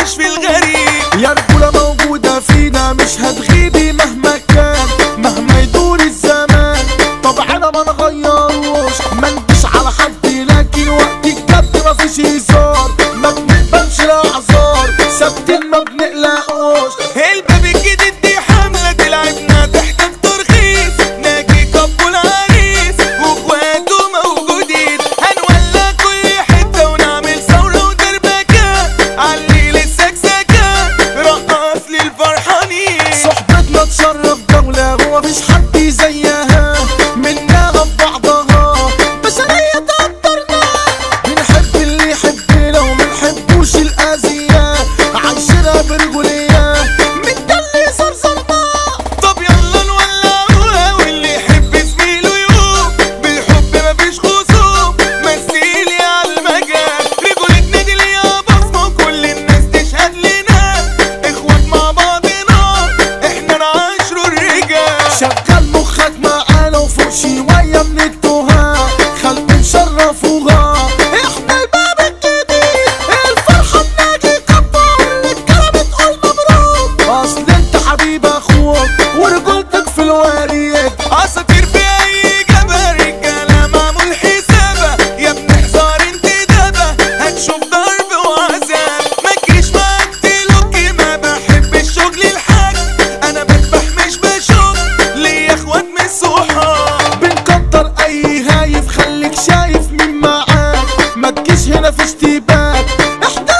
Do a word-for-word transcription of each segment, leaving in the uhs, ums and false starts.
كشف الغريب. يا رجولة موجودة فينا مش هتغيبي مهما كان، مهما يدور الزمان طبعنا ما نغيروش. ما نديش على حد لكن وقت الجد مفيش هزار، ما بنقبلش الاعذار، ثابتين ما بنقلقوش. الباب الجديد دي حملة تلعبنا تحتاج ترخيص، ناجي كابو العريس واخواته موجودين. هنولع كل حتة ونعمل ثورة ودربكة علي للسكسكة، رقص للفرحانين. صحبتنا تشرف دولة ومفيش حد زيها، منها ببعضها بشرية تقدرنا. بنحب اللي يحبنا ومنحبوش الأذية، عايشينها برجولية من ده اللي زرزرنا. طب يلا نولعوها واللي يحب زميله يقوم، بالحب مفيش خصوم مثيلي عالمجال. رجولتنا دي ليها بصمة وكل الناس تشهد لنا، اخوات مع بعضنا احنا العشر الرجال. شغل مخك معانا وفوق شوية من التوها، خلق نشرفوها احنا الباب الجديد. الفرحة بناجي كبار الرجالة بتقول مبروك، اصل انت حبيب اخوك ورجولتك في الوريد. عصافير في اي جبهة رجالة معمول حسابها، يا ابن حصار انتدابة هتشوف ضرب وعذاب. ما تجيش معاك تلوكي ما بحبش شغل الحاج، انا بذبح مش بشوف ليا اخوات من الصحاب. بنكتر اي هايف خليك شايف مين معاك، ما تجيش هنا في اشتباك احنا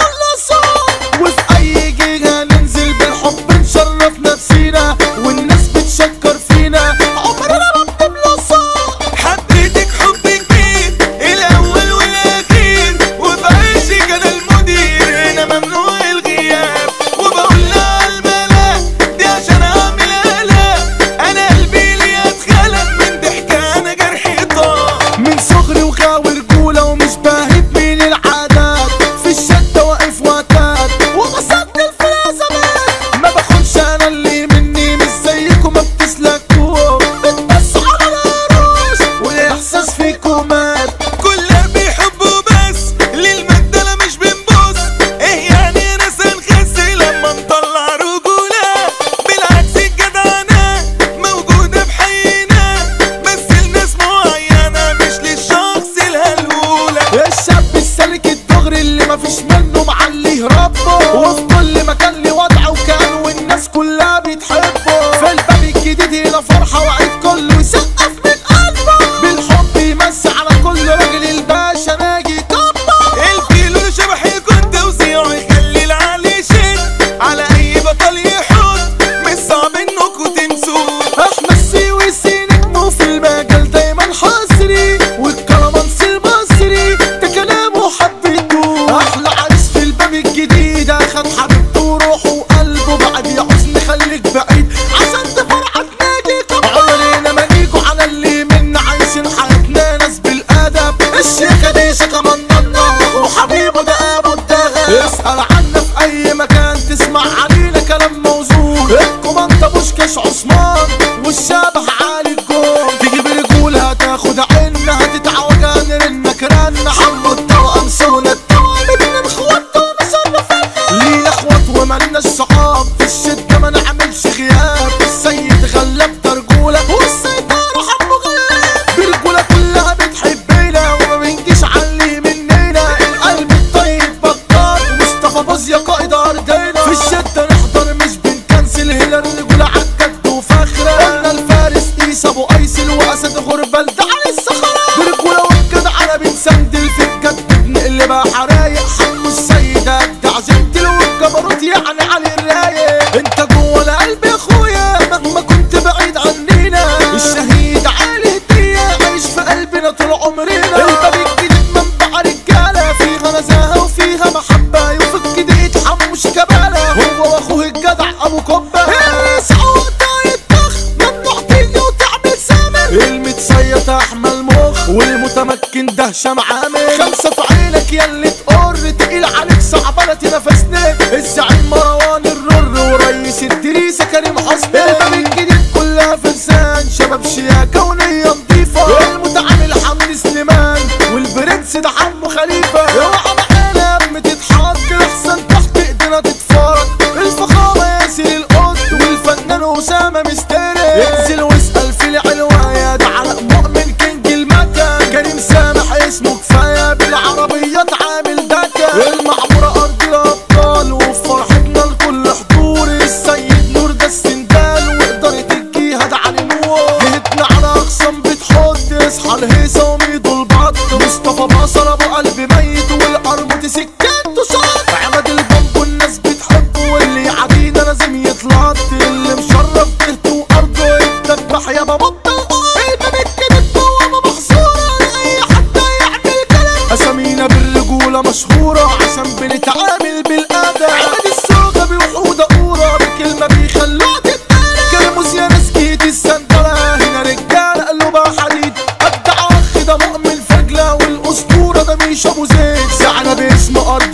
بنخلصهم. وفي اي جهة ننزل بالحب نشرف نفسينا، والناس بتشكر فينا عمرنا ما بنبلصها. حبيتك حب كبير الاول والاخير، وفي عيشك انا المدير هنا ممنوع الغياب. وبقول لها الملاك دي عشان اعمل قلق، انا قلبي لي اتخلق من ضحكة انا جرحي طار. من صغري وغاوي رجولة ومش باهت من العادات، في الشدة واقف وتات وبسجل في الازمات. ما باخدش انا اللي مني مش زيكم ما بتسلكوش، بتبصوا على العروش والاحساس فيكم مات. كلها بيحبوا بس للمادة لا مش بنبص، ايه يعني ناس هنخس لما نطلع رجولة. بالعكس الجدعنة موجودة في حينا، بس لناس معينة مش للشخص الهلهولة. الشاب السالك الدغري اللي مفيش منه معليه ربه، وفي كل مكان ليه وضعه وكان والناس كلها بتحبه. في الباب الجديد هنا فرحة وعيد كله يسقف من قلبه، بالحب يمسي على كل راجل الباشا ناجي طبه. الفيلو اللي شبح يكون توزيعه يخلي العقل يشد على اي بطل يحط، مش صعب انكوا تنسوه. احمد سيوي سي نجمه في المجال دايما حصري، والكرمانسي المصري ده كلامه حبيته. احلى عريس في الباب الجديد اخد حبيبته وروحه وقلبه، بعد يا حزن خليك بعيد عشان تفرحك ناجي طبعا. عمرنا ما نيجوا على اللي منا، عايشين حياتنا ناس بالادب. الشيخة دي شيخة مننا وحبيبه ده ابو الدغب، اسأل عنا في اي مكان تسمع علينا كلام موزون. الكوماندا بوشكاش عثمان والشبح عالي الجون، تيجي برجولها هتاخد عنا هتتعوج نرنك رنا. حمو التوأم سونا التوأم ابن اخوات ومشرفنا، لينا اخوات ومالناش صحاب، في الشدة ما نعملش غياب. السيد غلاب ده رجولة والسيطرة حمو غلاب، برجولة كلها بتحبنا وما بنجيش علي مننا. القلب الطيب بطال مصطفى باز يا قائد ارضنا، في الشدة نحضر مش بنكنسل، هنا الرجولة عالجد وفخرة. قلنا الفارس قيس ابو ايسل واسد غربة ده على الصخرة، برجولة والجدع انا بنسندل في الجد بنقلبها حرايق. حمو السيد ابدع جنتل والجبروت يعني علي الرايق. انت جوه القلب يا اخويا مهما كنت بعيد عنينا، الشهيد علي هدية عايش في قلبنا طول عمرنا. الباب الجديد منبع رجالة فيها نزاهة وفيها محبة، يوفك ايديك حمو شيكابالا هو واخوه الجدع ابو كبة. الرئيس عقدة يتخ ممنوع تيجي وتعمل سامر، المتصيط احمل مخ والمتمكن ده هشام عامر. خمسة في عينك ياللي تقر تقيل عليك صعبانة تنافسني، الزعيم مروان الرر ورئيس الدريسة كريم حسني. الباب الجديد كلها فرسان شباب شياكة ونية نضيفة، المتعامل حمدي سليمان والبرنس ده حمو خليفة. اوعى معانا يا ام تتحط احسن تحت ايدينا.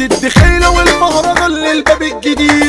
الدخيلة والمهرجان للباب الجديد.